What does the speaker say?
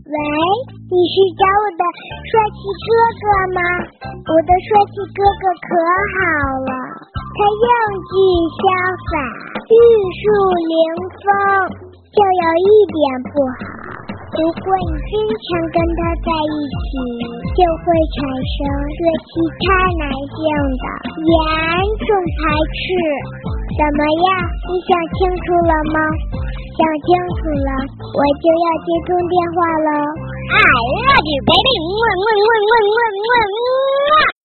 喂，你是找我的帅气哥哥吗？我的帅气哥哥可好了，他应季潇洒，玉树临风，就有一点不好，如果你经常跟他在一起，就会产生对其他男性的严重排斥。怎么样，你想清楚了吗？想清楚了，我就要接通电话了。I love you, baby.